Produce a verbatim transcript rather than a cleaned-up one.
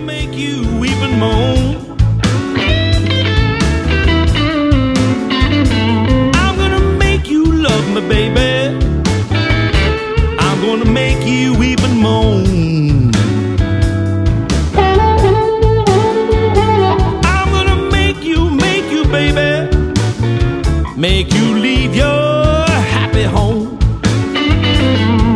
make you weep and moan. I'm gonna make you love me, baby. I'm gonna make you weep and moan. I'm gonna make you, make you, baby, make you leave your happy home.